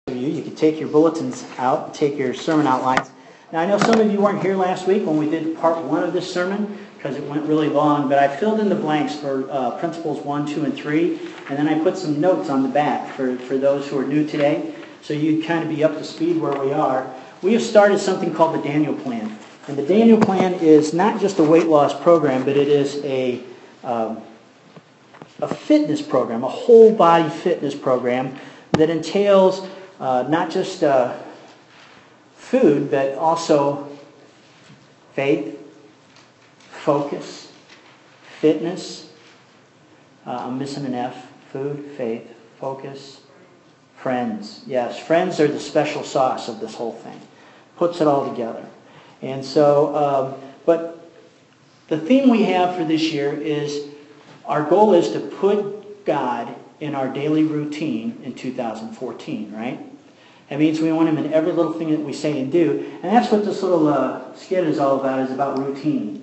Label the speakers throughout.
Speaker 1: You can take your bulletins out, take your sermon outlines. Now, I know some of you weren't here last week when we did part 1 of this sermon because it went really long, but I filled in the blanks for principles 1, 2, and 3, and then I put some notes on the back for those who are new today, so you'd kind of be up to speed where we are. We have started something called the Daniel Plan, and the Daniel Plan is not just a weight loss program, but it is a fitness program, a whole body fitness program that entails not just food, but also faith, focus, fitness. I'm missing an F. Food, faith, focus, friends. Yes, friends are the special sauce of this whole thing. Puts it all together. And so, but the theme we have for this year is our goal is to put God in our daily routine in 2014, right? That means we want Him in every little thing that we say and do. And that's what this little skit is all about, is about routine.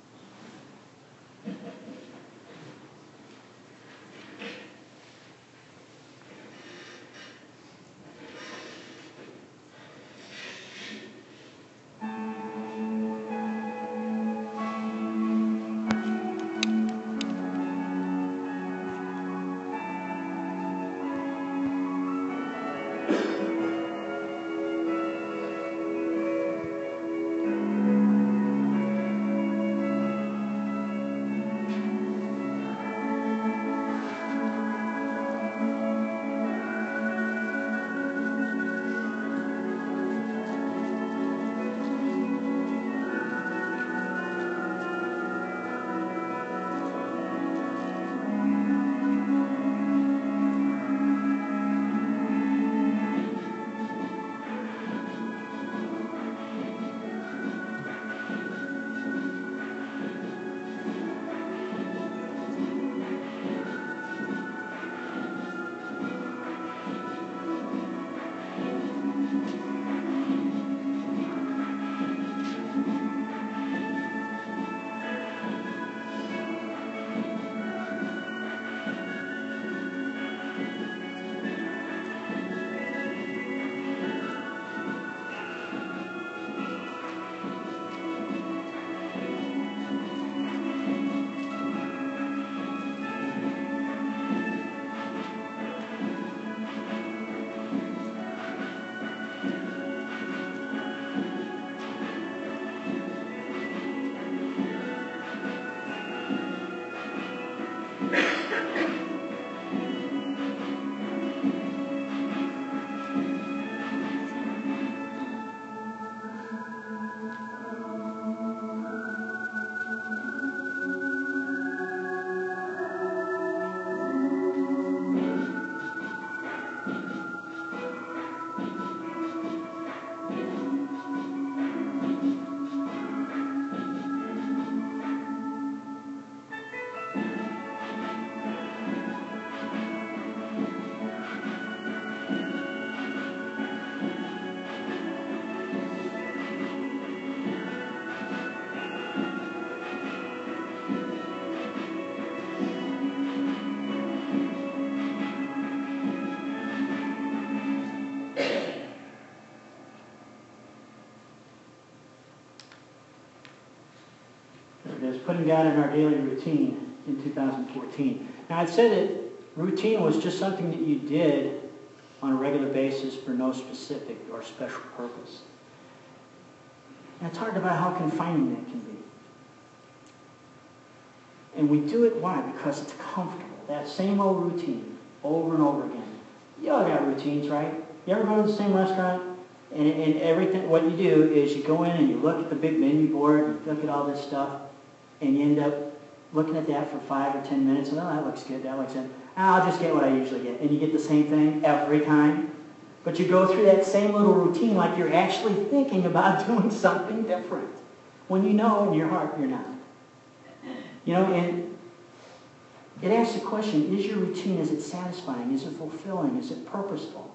Speaker 1: Putting God in our daily routine in 2014. Now, I'd say that routine was just something that you did on a regular basis for no specific or special purpose. And it's hard to about how confining that can be. And we do it, why? Because it's comfortable. That same old routine, over and over again. You all got routines, right? You ever go to the same restaurant? And everything, what you do is you go in and you look at the big menu board, and you look at all this stuff, and you end up looking at that for 5 or 10 minutes, and that looks good, that looks good. I'll just get what I usually get. And you get the same thing every time. But you go through that same little routine like you're actually thinking about doing something different. When you know in your heart you're not. You know, and it asks the question, is your routine, is it satisfying? Is it fulfilling? Is it purposeful?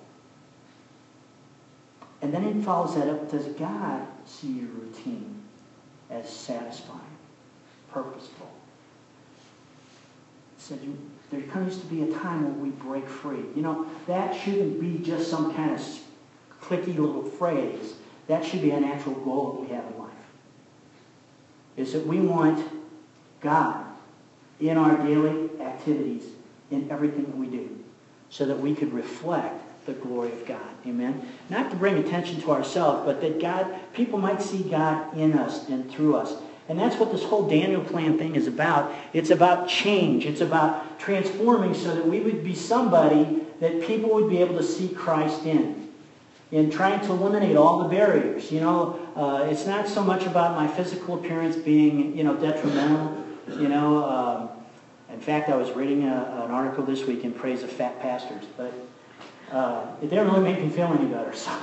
Speaker 1: And then it follows that up, does God see your routine as satisfying, purposeful? He said, there needs to be a time where we break free. That shouldn't be just some kind of clicky little phrase. That should be an actual goal that we have in life. Is that we want God in our daily activities, in everything that we do, so that we could reflect the glory of God. Amen? Not to bring attention to ourselves, but that people might see God in us and through us. And that's what this whole Daniel plan thing is about. It's about change. It's about transforming so that we would be somebody that people would be able to see Christ in trying to eliminate all the barriers. It's not so much about my physical appearance being, detrimental. In fact, I was reading an article this week in praise of fat pastors, but it didn't really make me feel any better. So.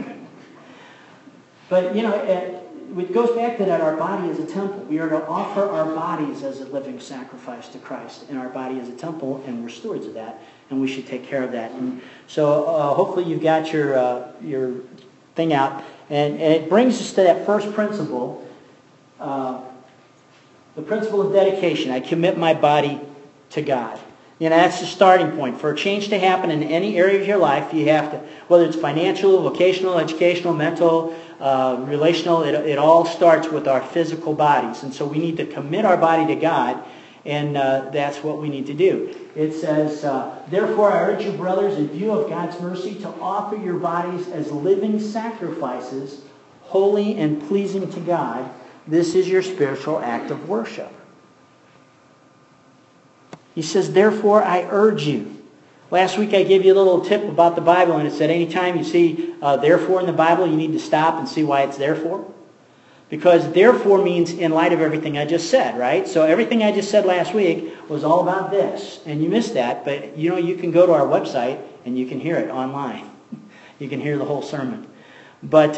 Speaker 1: But, it goes back to that our body is a temple. We are to offer our bodies as a living sacrifice to Christ. And our body is a temple, and we're stewards of that. And we should take care of that. And so hopefully you've got your thing out. And it brings us to that first principle, the principle of dedication. I commit my body to God. That's the starting point. For a change to happen in any area of your life, you have to, whether it's financial, vocational, educational, mental, relational, it all starts with our physical bodies. And so we need to commit our body to God, and that's what we need to do. It says, therefore I urge you, brothers, in view of God's mercy, to offer your bodies as living sacrifices, holy and pleasing to God. This is your spiritual act of worship. He says, therefore I urge you. Last week I gave you a little tip about the Bible, and it said anytime you see therefore in the Bible, you need to stop and see why it's therefore. Because therefore means in light of everything I just said, right? So everything I just said last week was all about this. And you missed that, but you can go to our website and you can hear it online. You can hear the whole sermon. But,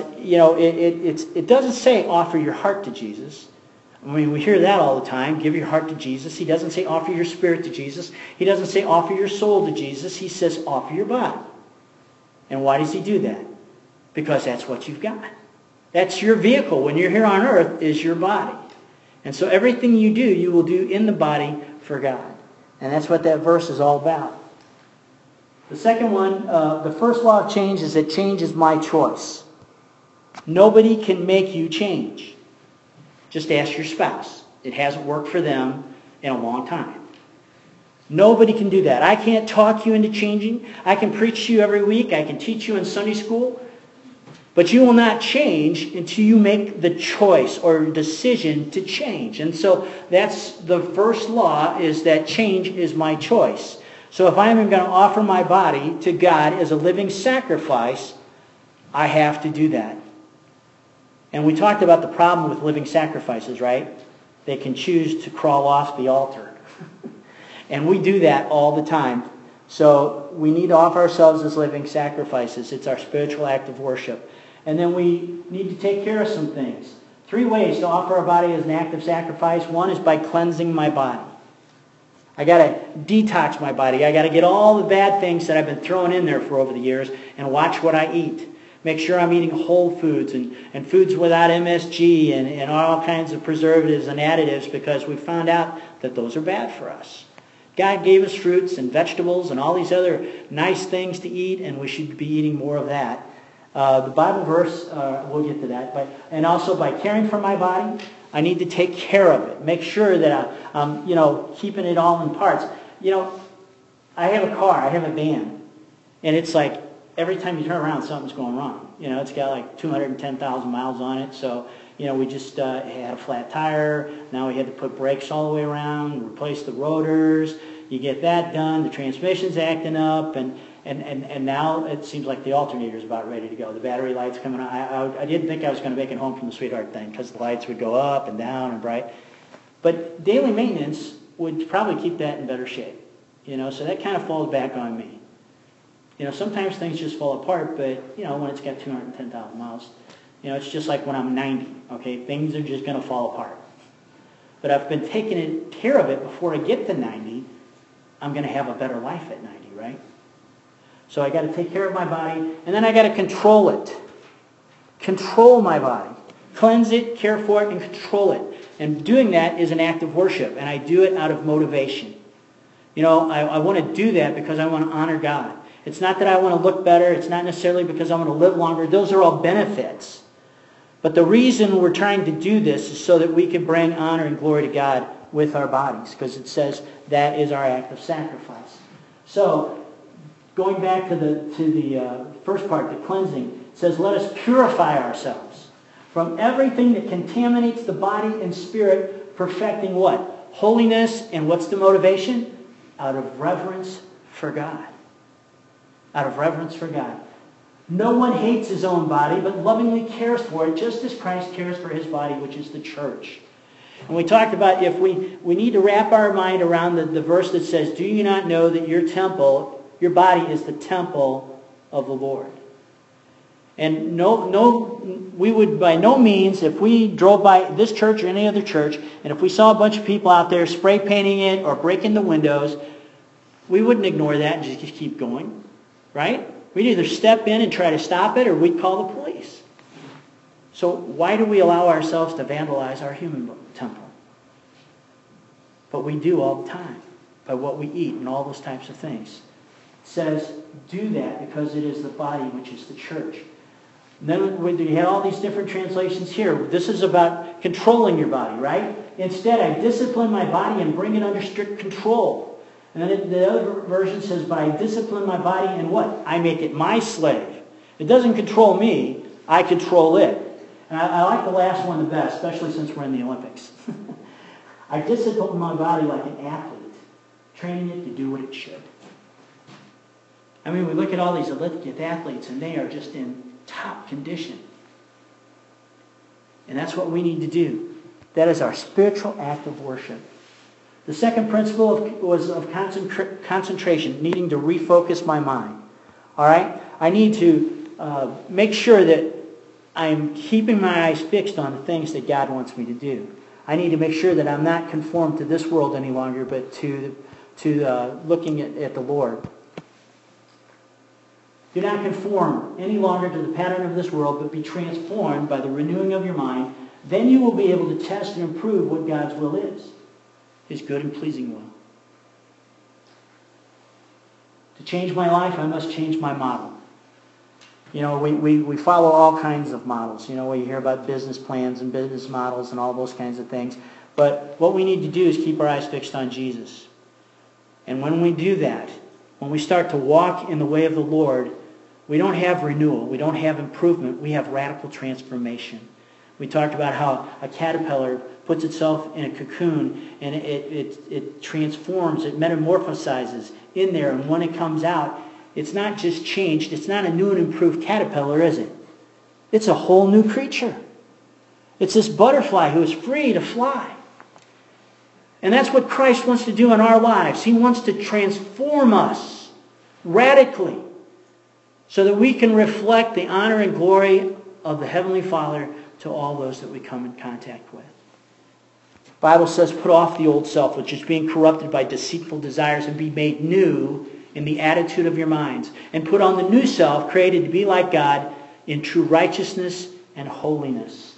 Speaker 1: it doesn't say offer your heart to Jesus. We hear that all the time. Give your heart to Jesus. He doesn't say offer your spirit to Jesus. He doesn't say offer your soul to Jesus. He says offer your body. And why does he do that? Because that's what you've got. That's your vehicle when you're here on earth, is your body. And so everything you do, you will do in the body for God. And that's what that verse is all about. The second one, the first law of change is that change is my choice. Nobody can make you change. Just ask your spouse. It hasn't worked for them in a long time. Nobody can do that. I can't talk you into changing. I can preach to you every week. I can teach you in Sunday school. But you will not change until you make the choice or decision to change. And so that's the first law, is that change is my choice. So if I'm going to offer my body to God as a living sacrifice, I have to do that. And we talked about the problem with living sacrifices, right? They can choose to crawl off the altar. And we do that all the time. So we need to offer ourselves as living sacrifices. It's our spiritual act of worship. And then we need to take care of some things. 3 ways to offer our body as an act of sacrifice. One is by cleansing my body. I got to detox my body. I got to get all the bad things that I've been throwing in there for over the years and watch what I eat. Make sure I'm eating whole foods and foods without MSG and all kinds of preservatives and additives, because we found out that those are bad for us. God gave us fruits and vegetables and all these other nice things to eat, and we should be eating more of that. The Bible verse, we'll get to that, and also by caring for my body, I need to take care of it. Make sure that I'm, keeping it all in parts. I have a car, I have a van, and it's like every time you turn around, something's going wrong. It's got like 210,000 miles on it, so we just had a flat tire. Now we had to put brakes all the way around, replace the rotors. You get that done. The transmission's acting up, and now it seems like the alternator's about ready to go. The battery light's coming on. I didn't think I was going to make it home from the Sweetheart thing, because the lights would go up and down and bright. But daily maintenance would probably keep that in better shape. So that kind of falls back on me. Sometimes things just fall apart, but, when it's got 210,000 miles, it's just like when I'm 90, okay? Things are just going to fall apart. But I've been taking care of it before I get to 90, I'm going to have a better life at 90, right? So I got to take care of my body, and then I got to control it. Control my body. Cleanse it, care for it, and control it. And doing that is an act of worship, and I do it out of motivation. I want to do that because I want to honor God. It's not that I want to look better. It's not necessarily because I want to live longer. Those are all benefits. But the reason we're trying to do this is so that we can bring honor and glory to God with our bodies, because it says that is our act of sacrifice. So, going back to the first part, the cleansing, it says, let us purify ourselves from everything that contaminates the body and spirit, perfecting what? Holiness. And what's the motivation? Out of reverence for God. Out of reverence for God. No one hates his own body, but lovingly cares for it, just as Christ cares for his body, which is the church. And we talked about if we need to wrap our mind around the verse that says, do you not know that your temple, your body is the temple of the Lord? And we would by no means, if we drove by this church or any other church, and if we saw a bunch of people out there spray painting it or breaking the windows, we wouldn't ignore that and just keep going, right? We'd either step in and try to stop it, or we'd call the police. So why do we allow ourselves to vandalize our human temple? But we do all the time by what we eat and all those types of things. It says, do that because it is the body which is the church. And then you have all these different translations here. This is about controlling your body, right? Instead, I discipline my body and bring it under strict control. And then the other version says, but I discipline my body and what? I make it my slave. It doesn't control me. I control it. And I like the last one the best, especially since we're in the Olympics. I discipline my body like an athlete, training it to do what it should. I mean, we look at all these Olympic athletes, and they are just in top condition. And that's what we need to do. That is our spiritual act of worship. The second principle was of concentration, needing to refocus my mind. All right? I need to make sure that I'm keeping my eyes fixed on the things that God wants me to do. I need to make sure that I'm not conformed to this world any longer, but to looking at the Lord. Do not conform any longer to the pattern of this world, but be transformed by the renewing of your mind. Then you will be able to test and improve what God's will is. His good and pleasing will. To change my life, I must change my model. We follow all kinds of models. We hear about business plans and business models and all those kinds of things. But what we need to do is keep our eyes fixed on Jesus. And when we do that, when we start to walk in the way of the Lord, we don't have renewal. We don't have improvement. We have radical transformation. We talked about how a caterpillar puts itself in a cocoon and it transforms, it metamorphosizes in there. And when it comes out, it's not just changed. It's not a new and improved caterpillar, is it? It's a whole new creature. It's this butterfly who is free to fly. And that's what Christ wants to do in our lives. He wants to transform us radically so that we can reflect the honor and glory of the Heavenly Father to all those that we come in contact with. The Bible says, put off the old self, which is being corrupted by deceitful desires, and be made new in the attitude of your minds. And put on the new self, created to be like God in true righteousness and holiness.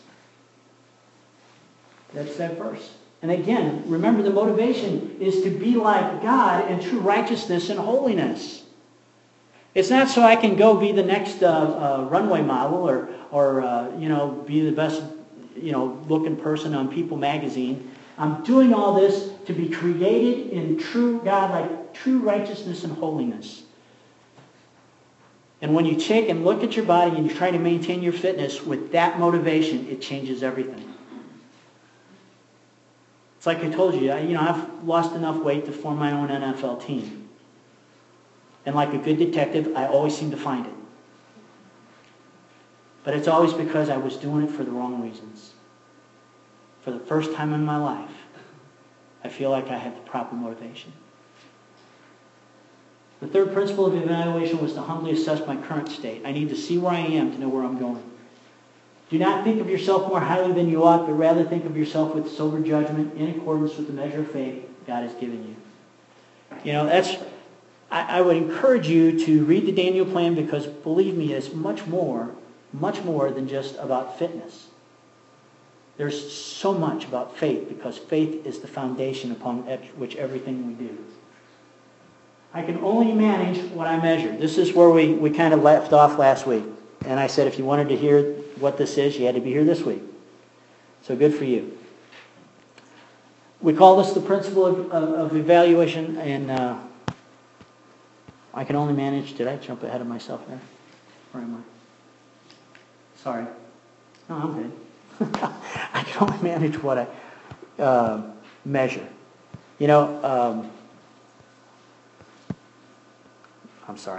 Speaker 1: That's that verse. And again, remember the motivation is to be like God in true righteousness and holiness. It's not so I can go be the next runway model or be the best looking person on People magazine. I'm doing all this to be created in true God, like true righteousness and holiness. And when you take and look at your body and you try to maintain your fitness with that motivation, it changes everything. It's like I told you, I've lost enough weight to form my own NFL team. And like a good detective, I always seem to find it. But it's always because I was doing it for the wrong reasons. For the first time in my life, I feel like I had the proper motivation. The third principle of evaluation was to humbly assess my current state. I need to see where I am to know where I'm going. Do not think of yourself more highly than you ought, but rather think of yourself with sober judgment in accordance with the measure of faith God has given you. I would encourage you to read the Daniel plan, because believe me, it's much more than just about fitness. There's so much about faith, because faith is the foundation upon which everything we do. I can only manage what I measure. This is where we kind of left off last week. And I said if you wanted to hear what this is, you had to be here this week. So good for you. We call this the principle of evaluation, and I can only manage... Did I jump ahead of myself there? Where am I? Sorry. No, I'm good. I can only manage what I measure. You know, I'm sorry.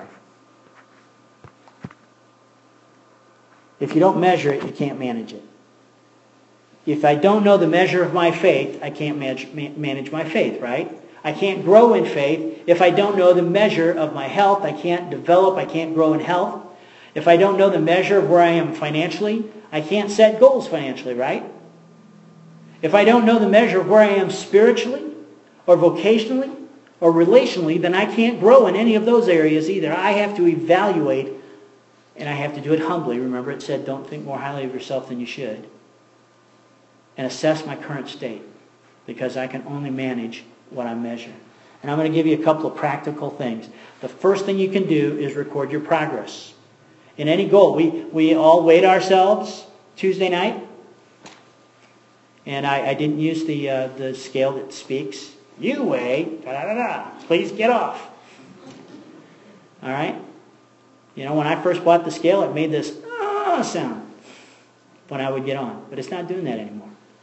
Speaker 1: If you don't measure it, you can't manage it. If I don't know the measure of my faith, I can't manage my faith, right? I can't grow in faith. If I don't know the measure of my health, I can't develop, I can't grow in health. If I don't know the measure of where I am financially, I can't set goals financially, right? If I don't know the measure of where I am spiritually, or vocationally, or relationally, then I can't grow in any of those areas either. I have to evaluate, and I have to do it humbly. Remember, it said, don't think more highly of yourself than you should. And assess my current state, because I can only manage what I measure. And I'm going to give you a couple of practical things. The first thing you can do is record your progress. In any goal, we all weighed ourselves Tuesday night. And I didn't use the scale that speaks. You weigh, da-da-da-da, please get off. All right? You know, when I first bought the scale, it made this sound when I would get on. But it's not doing that anymore.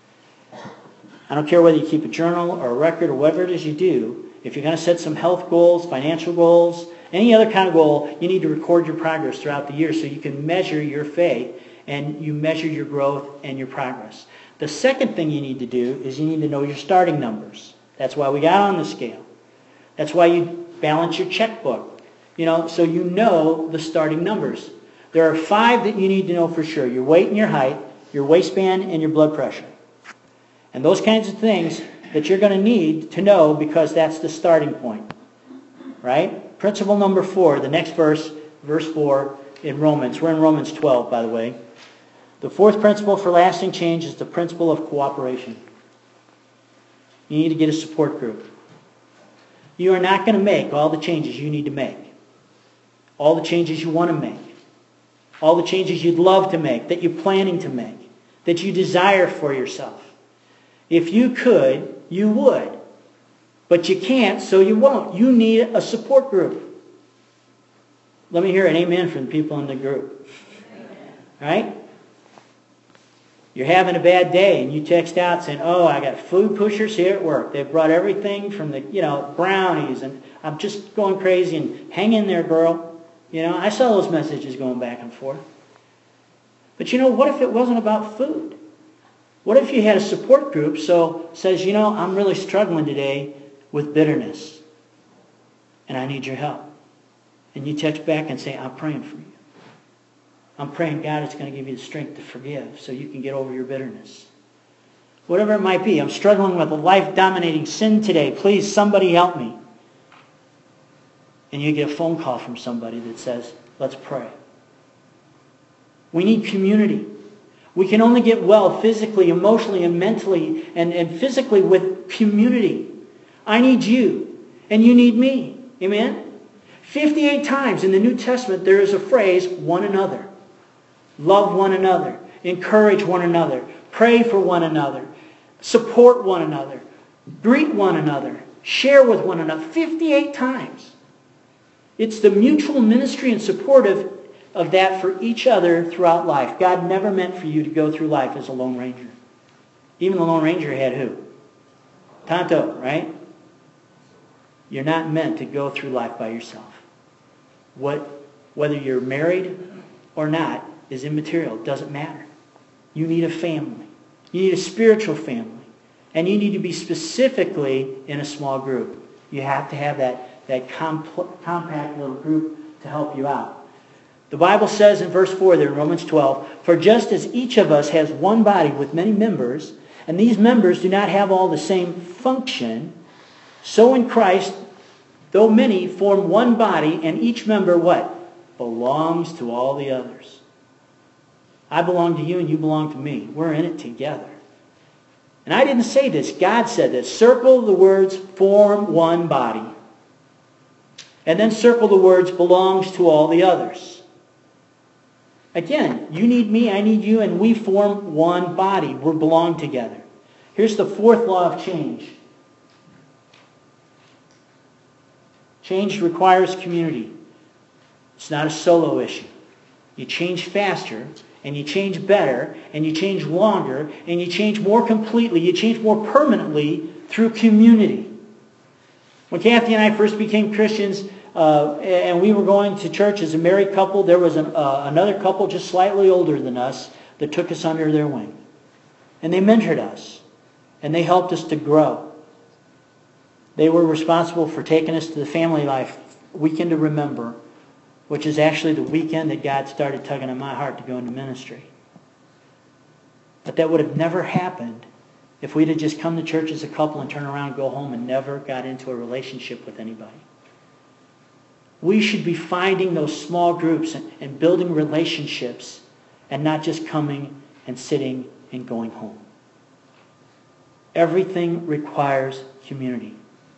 Speaker 1: I don't care whether you keep a journal or a record or whatever it is you do. If you're going to set some health goals, financial goals, any other kind of goal, you need to record your progress throughout the year so you can measure your faith and you measure your growth and your progress. The second thing you need to do is you need to know your starting numbers. That's why we got on the scale. That's why you balance your checkbook. You know, so you know the starting numbers. There are 5 that you need to know for sure. Your weight and your height, your waistband, and your blood pressure. And those kinds of things that you're going to need to know because that's the starting point. Right? Principle number 4, the next verse, verse 4 in Romans. We're in Romans 12, by the way. The 4th principle for lasting change is the principle of cooperation. You need to get a support group. You are not going to make all the changes you need to make. All the changes you want to make. All the changes you'd love to make, that you're planning to make, that you desire for yourself. If you could, you would. But you can't, so you won't. You need a support group. Let me hear an amen from the people in the group. Right? You're having a bad day and you text out saying, oh, I got food pushers here at work. They've brought everything from the, brownies, and I'm just going crazy, and hang in there, girl. I saw those messages going back and forth. But what if it wasn't about food? What if you had a support group so says, I'm really struggling today with bitterness and I need your help. And you text back and say, I'm praying for you. I'm praying God is going to give you the strength to forgive so you can get over your bitterness. Whatever it might be, I'm struggling with a life-dominating sin today. Please, somebody help me. And you get a phone call from somebody that says, let's pray. We need community. We can only get well physically, emotionally, and mentally, and physically with community. I need you, and you need me. Amen? 58 times in the New Testament there is a phrase, one another. Love one another. Encourage one another. Pray for one another. Support one another. Greet one another. Share with one another. 58 times. It's the mutual ministry and support of that for each other throughout life. God never meant for you to go through life as a Lone Ranger. Even the Lone Ranger had who? Tonto, right? You're not meant to go through life by yourself. Whether you're married or not is immaterial. It doesn't matter. You need a family. You need a spiritual family. And you need to be specifically in a small group. You have to have that compact little group to help you out. The Bible says in verse 4 there in Romans 12, for just as each of us has one body with many members, and these members do not have all the same function, so in Christ, though many form one body, and each member what? Belongs to all the others. I belong to you and you belong to me. We're in it together. And I didn't say this. God said this. Circle the words, form one body. And then circle the words belongs to all the others. Again, you need me, I need you, and we form one body. We belong together. Here's the fourth law of change. Change requires community. It's not a solo issue. You change faster, and you change better, and you change longer, and you change more completely, you change more permanently through community. When Kathy and I first became Christians, and we were going to church as a married couple, there was another couple just slightly older than us that took us under their wing. And they mentored us, and they helped us to grow. They were responsible for taking us to the Family Life Weekend to Remember, which is actually the weekend that God started tugging on my heart to go into ministry. But that would have never happened if we'd have just come to church as a couple and turn around and go home and never got into a relationship with anybody. We should be finding those small groups and building relationships and not just coming and sitting and going home. Everything requires community.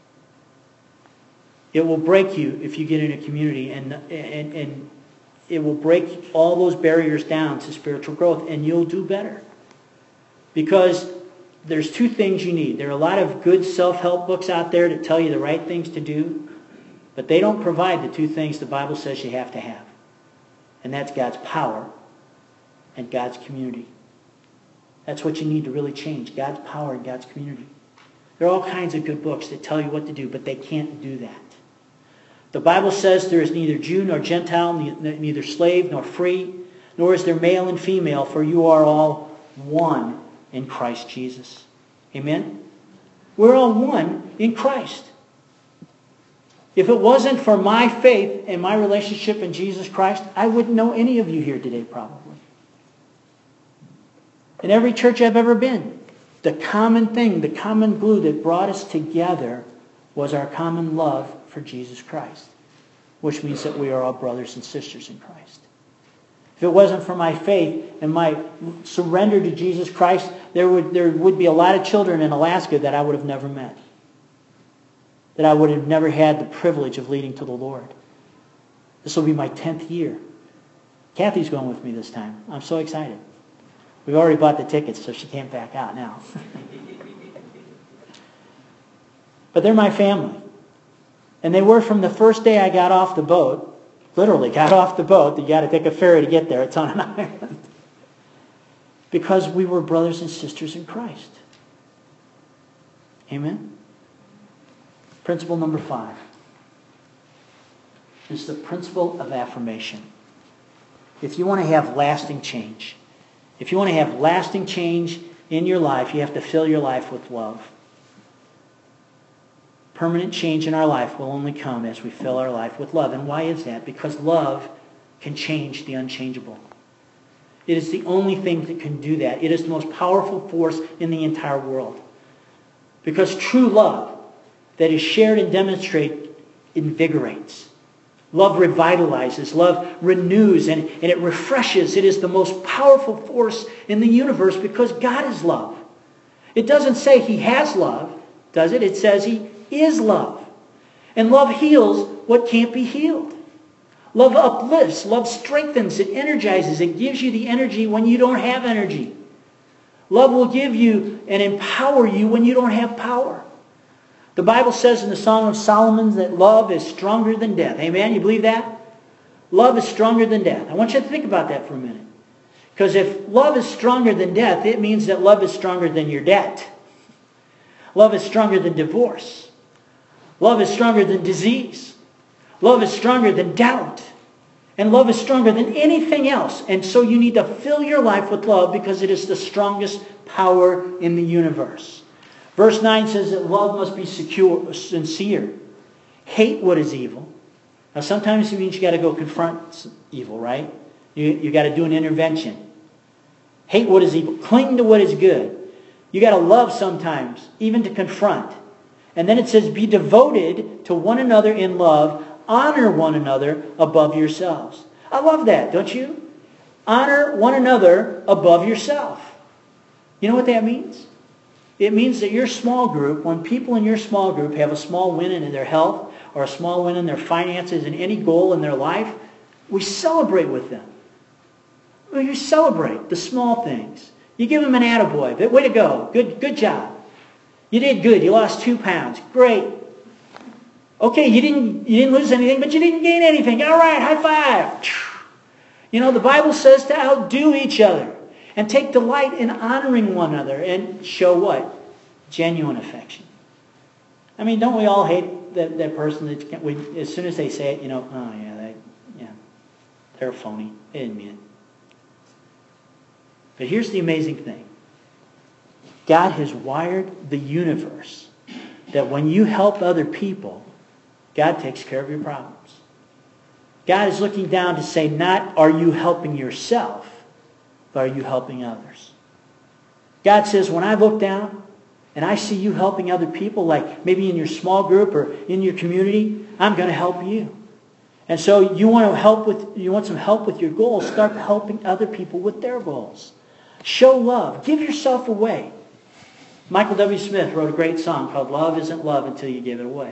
Speaker 1: It will break you if you get in a community, and it will break all those barriers down to spiritual growth, and you'll do better. Because there's two things you need. There are a lot of good self-help books out there that tell you the right things to do, but they don't provide the two things the Bible says you have to have. And that's God's power and God's community. That's what you need to really change, God's power and God's community. There are all kinds of good books that tell you what to do, but they can't do that. The Bible says there is neither Jew nor Gentile, neither slave nor free, nor is there male and female, for you are all one in Christ Jesus. Amen? We're all one in Christ. If it wasn't for my faith and my relationship in Jesus Christ, I wouldn't know any of you here today probably. In every church I've ever been, the common thing, the common glue that brought us together was our common love for Jesus Christ, which means that we are all brothers and sisters in Christ. If it wasn't for my faith and my surrender to Jesus Christ, there would be a lot of children in Alaska that I would have never met, that I would have never had the privilege of leading to the Lord. This will be my 10th year. Kathy's going with me this time. I'm so excited. We've already bought the tickets, so she can't back out now. But they're my family. And they were from the first day I got off the boat. Literally got off the boat. You got to take a ferry to get there. It's on an island. Because we were brothers and sisters in Christ. Amen? Principle number 5 is the principle of affirmation. If you want to have lasting change, if you want to have lasting change in your life, you have to fill your life with love. Permanent change in our life will only come as we fill our life with love. And why is that? Because love can change the unchangeable. It is the only thing that can do that. It is the most powerful force in the entire world. Because true love that is shared and demonstrated invigorates. Love revitalizes. Love renews and it refreshes. It is the most powerful force in the universe because God is love. It doesn't say He has love, does it? It says He is love. And love heals what can't be healed. Love uplifts. Love strengthens. It energizes. It gives you the energy when you don't have energy. Love will give you and empower you when you don't have power. The Bible says in the Song of Solomon that love is stronger than death. Amen? You believe that? Love is stronger than death. I want you to think about that for a minute. Because if love is stronger than death, it means that love is stronger than your debt. Love is stronger than divorce. Love is stronger than disease. Love is stronger than doubt. And love is stronger than anything else. And so you need to fill your life with love because it is the strongest power in the universe. Verse 9 says that love must be sincere. Hate what is evil. Now sometimes it means you got to go confront evil, right? You got to do an intervention. Hate what is evil. Cling to what is good. You got to love sometimes, even to confront. And then it says, be devoted to one another in love. Honor one another above yourselves. I love that, don't you? Honor one another above yourself. You know what that means? It means that your small group, when people in your small group have a small win in their health, or a small win in their finances and any goal in their life, we celebrate with them. You celebrate the small things. You give them an attaboy. Way to go. Good job. You did good. You lost 2 pounds. Great. Okay, you didn't lose anything, but you didn't gain anything. All right, high five. You know, the Bible says to outdo each other and take delight in honoring one another and show what? Genuine affection. I mean, don't we all hate that person that as soon as they say it, you know, oh yeah, they're a phony. They didn't mean it. But here's the amazing thing. God has wired the universe that when you help other people, God takes care of your problems. God is looking down to say, not are you helping yourself, but are you helping others? God says, when I look down and I see you helping other people, like maybe in your small group or in your community, I'm going to help you. And so you want some help with your goals, start helping other people with their goals. Show love. Give yourself away. Michael W. Smith wrote a great song called Love Isn't Love Until You Give It Away.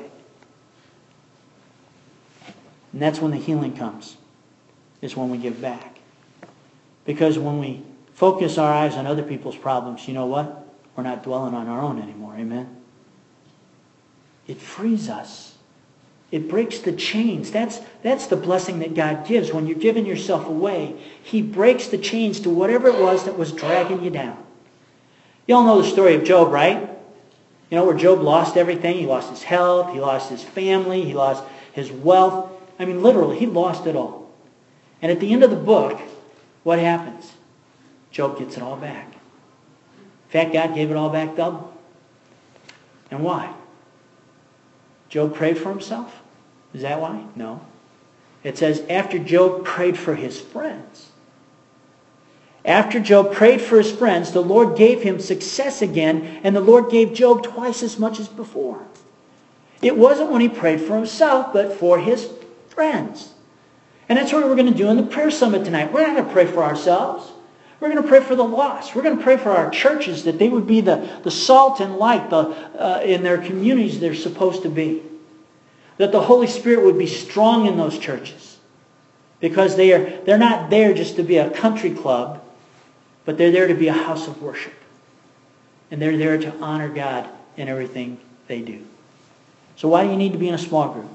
Speaker 1: And that's when the healing comes, is when we give back. Because when we focus our eyes on other people's problems, you know what? We're not dwelling on our own anymore. Amen? It frees us. It breaks the chains. That's the blessing that God gives. When you're giving yourself away, He breaks the chains to whatever it was that was dragging you down. You all know the story of Job, right? You know, where Job lost everything. He lost his health. He lost his family. He lost his wealth. I mean, literally, he lost it all. And at the end of the book, what happens? Job gets it all back. In fact, God gave it all back double. And why? Job prayed for himself? Is that why? No. It says, after Job prayed for his friends. After Job prayed for his friends, the Lord gave him success again, and the Lord gave Job twice as much as before. It wasn't when he prayed for himself, but for his friends. And that's what we're going to do in the prayer summit tonight. We're not going to pray for ourselves. We're going to pray for the lost. We're going to pray for our churches, that they would be the salt and light in their communities they're supposed to be. That the Holy Spirit would be strong in those churches. Because they're not there just to be a country club, but they're there to be a house of worship. And they're there to honor God in everything they do. So why do you need to be in a small group?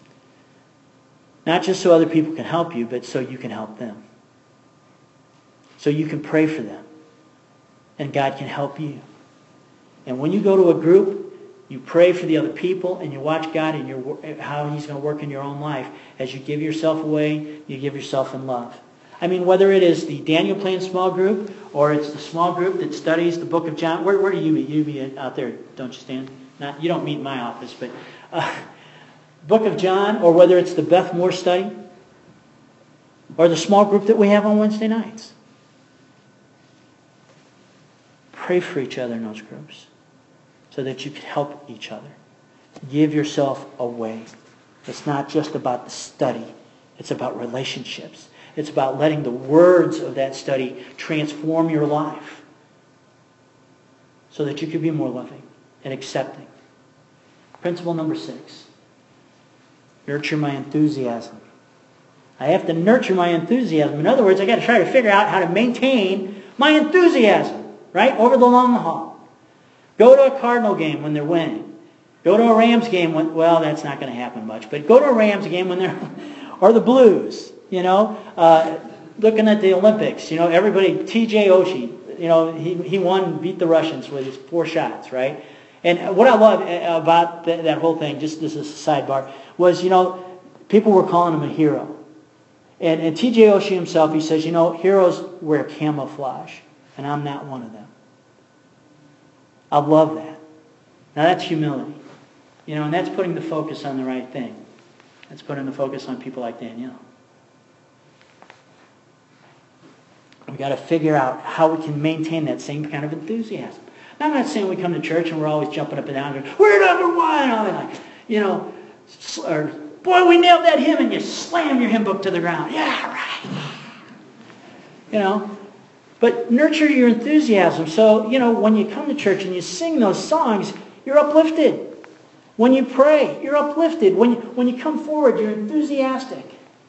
Speaker 1: Not just so other people can help you, but so you can help them. So you can pray for them. And God can help you. And when you go to a group, you pray for the other people and you watch God and how He's going to work in your own life. As you give yourself away, you give yourself in love. I mean, whether it is the Daniel Plan small group or it's the small group that studies the book of John. Where do you meet? You meet out there, don't you, Stan? You don't meet in my office, but book of John, or whether it's the Beth Moore study or the small group that we have on Wednesday nights. Pray for each other in those groups so that you can help each other. Give yourself away. It's not just about the study. It's about relationships. It's about letting the words of that study transform your life so that you can be more loving and accepting. Principle number 6. Nurture my enthusiasm. I have to nurture my enthusiasm. In other words, I got to try to figure out how to maintain my enthusiasm, right? Over the long haul. Go to a Cardinal game when they're winning. Go to a Rams game when, well, that's not going to happen much, but go to a Rams game when they're, or the Blues, looking at the Olympics, everybody, T.J. Oshie, he won, beat the Russians with his 4 shots, right? And what I love about that whole thing, just as a sidebar, was, people were calling him a hero. And T.J. Oshie himself, he says, heroes wear camouflage, and I'm not one of them. I love that. Now that's humility. And that's putting the focus on the right thing. That's putting the focus on people like Danielle. We've got to figure out how we can maintain that same kind of enthusiasm. Now, I'm not saying we come to church and we're always jumping up and down and going, we're number one! Or, boy, we nailed that hymn, and you slam your hymn book to the ground. Yeah, right. But nurture your enthusiasm. So, when you come to church and you sing those songs, you're uplifted. When you pray, you're uplifted. When you come forward, you're enthusiastic.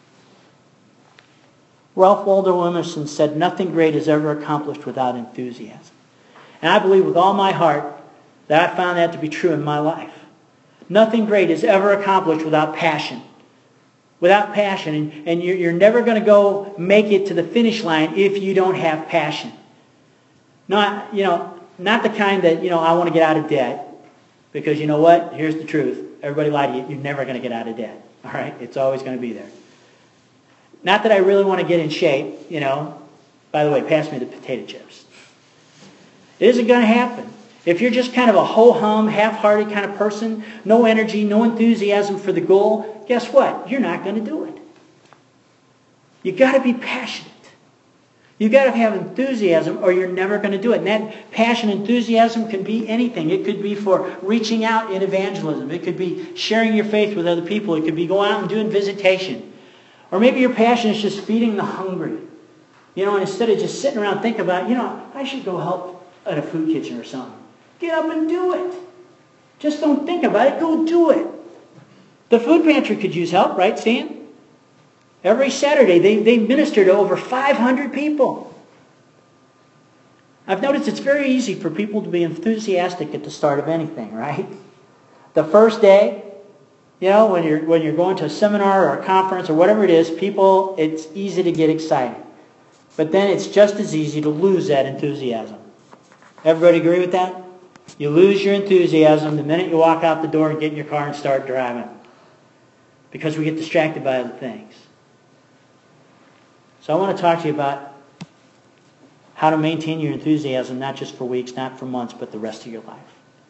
Speaker 1: Ralph Waldo Emerson said, nothing great is ever accomplished without enthusiasm. And I believe with all my heart that I found that to be true in my life. Nothing great is ever accomplished without passion. Without passion. And you're never going to go make it to the finish line if you don't have passion. Not the kind that, I want to get out of debt. Because you know what? Here's the truth. Everybody lied to you. You're never going to get out of debt. All right? It's always going to be there. Not that I really want to get in shape, By the way, pass me the potato chips. It isn't going to happen. If you're just kind of a ho-hum, half-hearted kind of person, no energy, no enthusiasm for the goal, guess what? You're not going to do it. You've got to be passionate. You've got to have enthusiasm or you're never going to do it. And that passion, enthusiasm can be anything. It could be for reaching out in evangelism. It could be sharing your faith with other people. It could be going out and doing visitation. Or maybe your passion is just feeding the hungry. And instead of just sitting around thinking about, I should go help at a food kitchen or something. Get up and do it. Just don't think about it. Go do it. The food pantry could use help, right, Stan? Every Saturday, they minister to over 500 people. I've noticed it's very easy for people to be enthusiastic at the start of anything, right? The first day, when you're going to a seminar or a conference or whatever it is, it's easy to get excited. But then it's just as easy to lose that enthusiasm. Everybody agree with that? You lose your enthusiasm the minute you walk out the door and get in your car and start driving. Because we get distracted by other things. So I want to talk to you about how to maintain your enthusiasm, not just for weeks, not for months, but the rest of your life.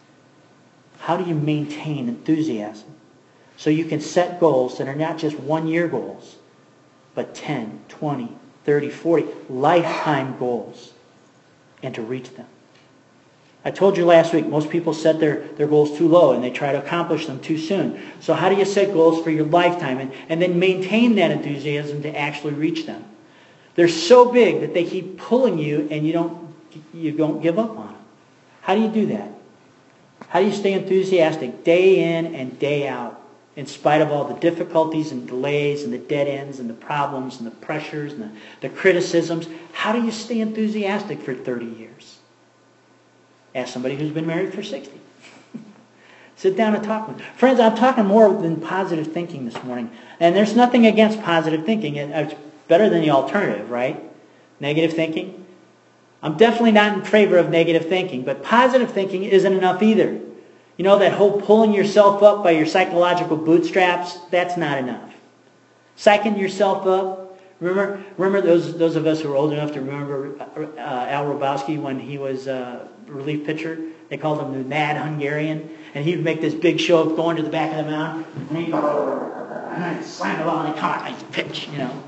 Speaker 1: How do you maintain enthusiasm so you can set goals that are not just one-year goals, but 10, 20, 30, 40, lifetime goals, and to reach them? I told you last week, most people set their goals too low and they try to accomplish them too soon. So how do you set goals for your lifetime and then maintain that enthusiasm to actually reach them? They're so big that they keep pulling you and you don't give up on them. How do you do that? How do you stay enthusiastic day in and day out in spite of all the difficulties and delays and the dead ends and the problems and the pressures and the criticisms? How do you stay enthusiastic for 30 years? Ask somebody who's been married for 60. Sit down and talk with them. Friends, I'm talking more than positive thinking this morning. And there's nothing against positive thinking. It's better than the alternative, right? Negative thinking. I'm definitely not in favor of negative thinking, but positive thinking isn't enough either. That whole pulling yourself up by your psychological bootstraps, that's not enough. Psyching yourself up. Remember those of us who are old enough to remember Al Robowski when he was a relief pitcher? They called him the Mad Hungarian. And he would make this big show of going to the back of the mound. And he'd go, slam the ball and he'd come out and he'd pitch,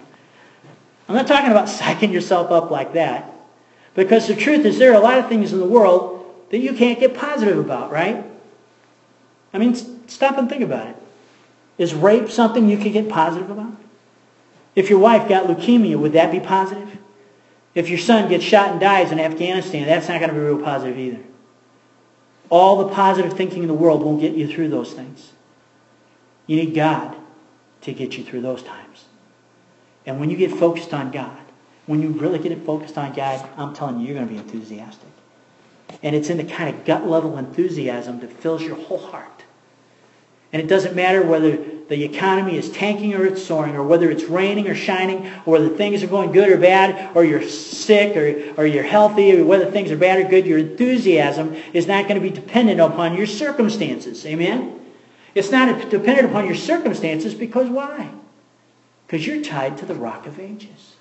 Speaker 1: I'm not talking about psyching yourself up like that. Because the truth is there are a lot of things in the world that you can't get positive about, right? I mean, stop and think about it. Is rape something you could get positive about? If your wife got leukemia, would that be positive? If your son gets shot and dies in Afghanistan, that's not going to be real positive either. All the positive thinking in the world won't get you through those things. You need God to get you through those times. And when you get focused on God, when you really get it focused on God, I'm telling you, you're going to be enthusiastic. And it's in the kind of gut level enthusiasm that fills your whole heart. And it doesn't matter whether the economy is tanking or it's soaring, or whether it's raining or shining, or whether things are going good or bad, or you're sick or you're healthy, or whether things are bad or good, your enthusiasm is not going to be dependent upon your circumstances. Amen? It's not dependent upon your circumstances because why? Because you're tied to the Rock of Ages.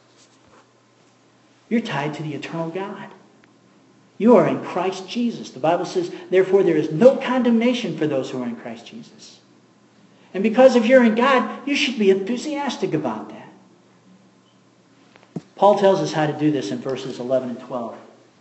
Speaker 1: You're tied to the eternal God. You are in Christ Jesus. The Bible says, therefore there is no condemnation for those who are in Christ Jesus. And because if you're in God, you should be enthusiastic about that. Paul tells us how to do this in verses 11 and 12.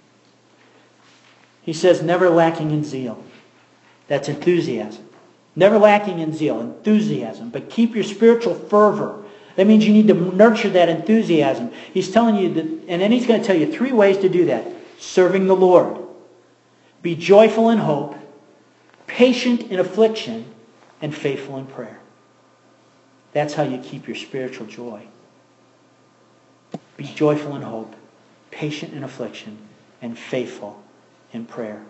Speaker 1: He says, never lacking in zeal. That's enthusiasm. Never lacking in zeal, enthusiasm. But keep your spiritual fervor. That means you need to nurture that enthusiasm. He's telling you that, and then he's going to tell you 3 ways to do that. Serving the Lord. Be joyful in hope. Patient in affliction. and faithful in prayer. That's how you keep your spiritual joy. Be joyful in hope, patient in affliction, and faithful in prayer.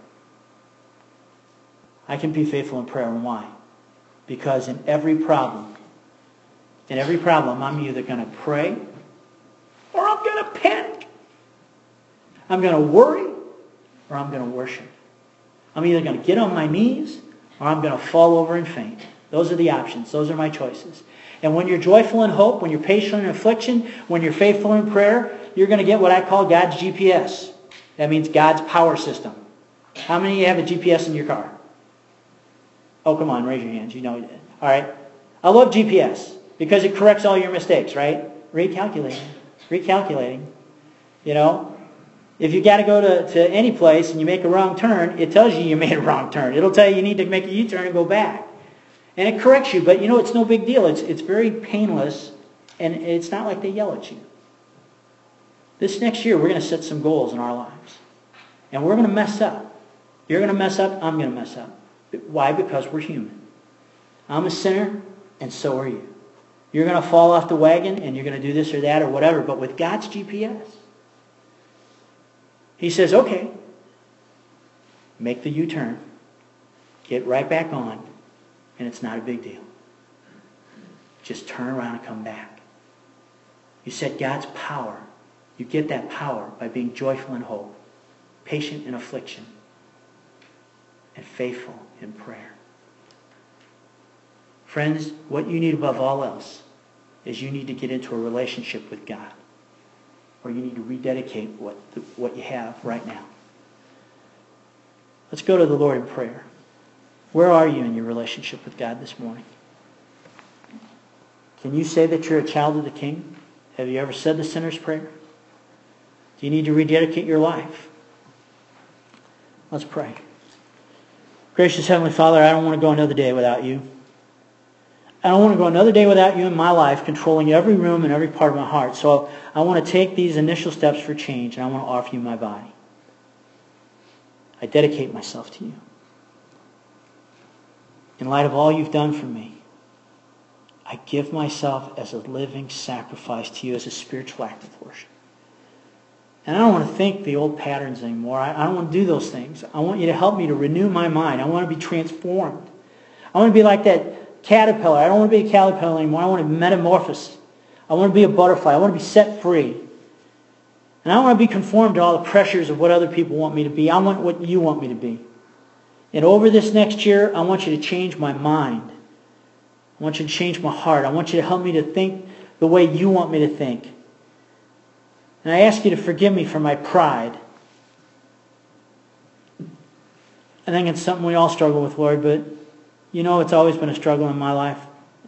Speaker 1: I can be faithful in prayer, and why? Because in every problem, I'm either going to pray or I'm going to panic. I'm going to worry or I'm going to worship. I'm either going to get on my knees or I'm going to fall over and faint. Those are the options. Those are my choices. And when you're joyful in hope, when you're patient in affliction, when you're faithful in prayer, you're going to get what I call God's GPS. That means God's power system. How many of you have a GPS in your car? Oh, come on, raise your hands. You know you did. All right. I love GPS because it corrects all your mistakes, right? Recalculating. You know, if you got to go to any place and you make a wrong turn, it tells you made a wrong turn. It'll tell you need to make a U-turn and go back. And it corrects you, but you know, it's no big deal. It's very painless, and it's not like they yell at you. This next year, we're going to set some goals in our lives. And we're going to mess up. You're going to mess up, I'm going to mess up. Why? Because we're human. I'm a sinner, and so are you. You're going to fall off the wagon, and you're going to do this or that or whatever, but with God's GPS, He says, okay, make the U-turn, get right back on, and it's not a big deal. Just turn around and come back. You set God's power. You get that power by being joyful in hope, patient in affliction, and faithful in prayer. Friends, what you need above all else is you need to get into a relationship with God, or you need to rededicate what you have right now. Let's go to the Lord in prayer. Where are you in your relationship with God this morning? Can you say that you're a child of the King? Have you ever said the sinner's prayer? Do you need to rededicate your life? Let's pray. Gracious Heavenly Father, I don't want to go another day without you. I don't want to go another day without you in my life, controlling every room and every part of my heart. So I want to take these initial steps for change, and I want to offer you my body. I dedicate myself to you. In light of all you've done for me, I give myself as a living sacrifice to you as a spiritual act of worship. And I don't want to think the old patterns anymore. I don't want to do those things. I want you to help me to renew my mind. I want to be transformed. I want to be like that caterpillar. I don't want to be a caterpillar anymore. I want to metamorphose. I want to be a butterfly. I want to be set free. And I don't want to be conformed to all the pressures of what other people want me to be. I want what you want me to be. And over this next year, I want you to change my mind. I want you to change my heart. I want you to help me to think the way you want me to think. And I ask you to forgive me for my pride. I think it's something we all struggle with, Lord, but you know it's always been a struggle in my life.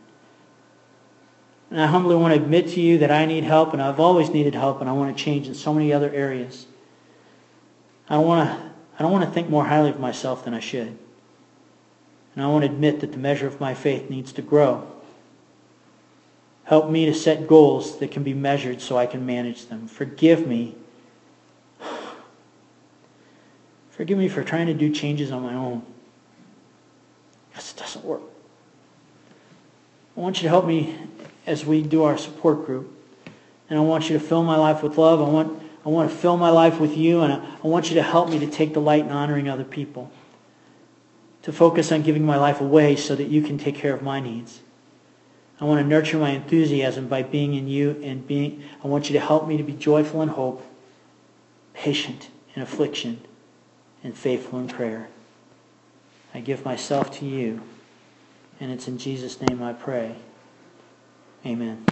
Speaker 1: And I humbly want to admit to you that I need help, and I've always needed help, and I want to change in so many other areas. I don't want to think more highly of myself than I should. And I want to admit that the measure of my faith needs to grow. Help me to set goals that can be measured so I can manage them. Forgive me. Forgive me for trying to do changes on my own. Because it doesn't work. I want you to help me as we do our support group. And I want you to fill my life with love. I want to fill my life with you. And I want you to help me to take delight in honoring other people. To focus on giving my life away so that you can take care of my needs. I want to nurture my enthusiasm by being in you and I want you to help me to be joyful in hope, patient in affliction, and faithful in prayer. I give myself to you, and it's in Jesus' name I pray. Amen.